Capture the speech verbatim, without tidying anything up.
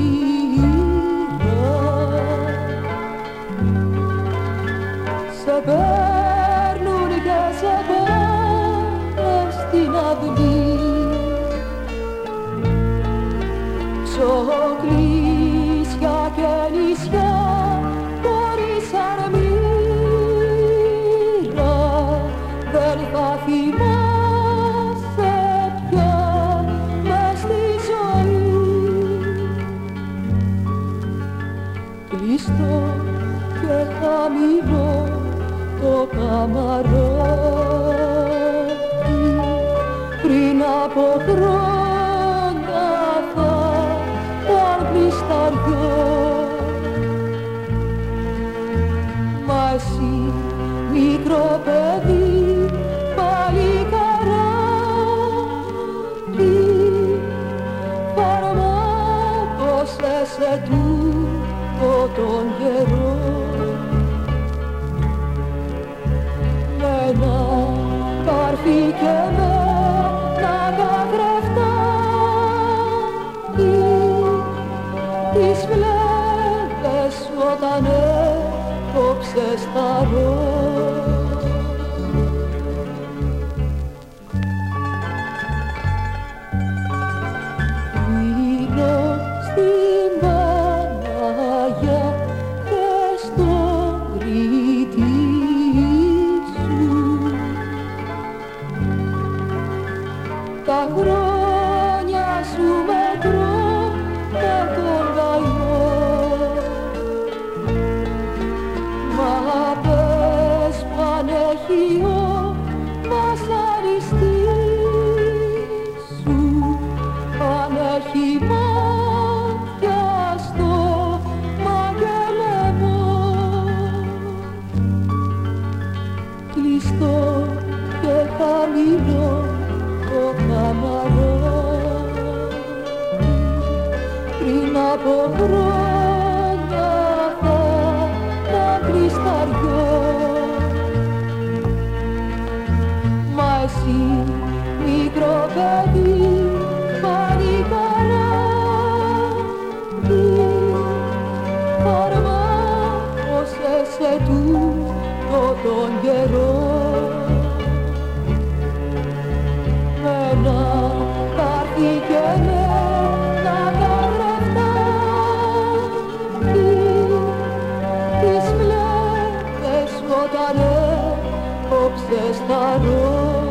Σε παίρνουν και σε πάνε στην αυλή, ξοκλήσια και νησιά χωρίς αρμύρα, δεν θα θυμάσαι πια μες στη ζωή. Κλειστό και χαμηλό το καμαράκι, πριν από χρόνια θα ήταν κλεισταριό. Μα εσύ μικρό παιδί, παλικαράκι, φαρμάκωσες σε τούτο τον καιρό. Ένα καρφί και με ένα καθρεφτάκι, τις βλέπες όταν έκοψες τα ρο. Πίνω στην Παναγιά και στον Κρήτη τα χρόνια σου μετρώ με τον καημό. Μα πες πανέχιο βασανιστή σου, αν έχει μάτια στο μαγελεμό. Κλειστό και χαμηλό το καμαράκι, πριν από χρόνια θα ήταν κλεισταριό. Μα εσύ μικρό παιδί, παλικαράκι, φαρμάκωσες σε τούτο τον καιρό. Ένα καρφί και με ένα καθρεφτάκι, τις βλέπες όταν έκοψες τα ρο.